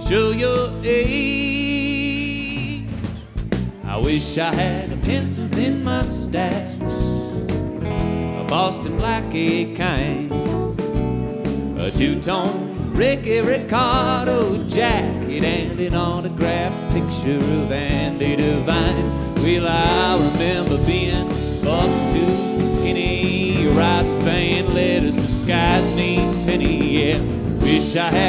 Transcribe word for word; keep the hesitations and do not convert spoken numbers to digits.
show your age. I wish I had a pencil thin mustache, a Boston blackie kind, a two-tone Ricky Ricardo jacket, and an autographed picture of Andy Devine. Well, I remember being up too skinny, riding fan letters to Sky's niece Penny. Yeah, wish I had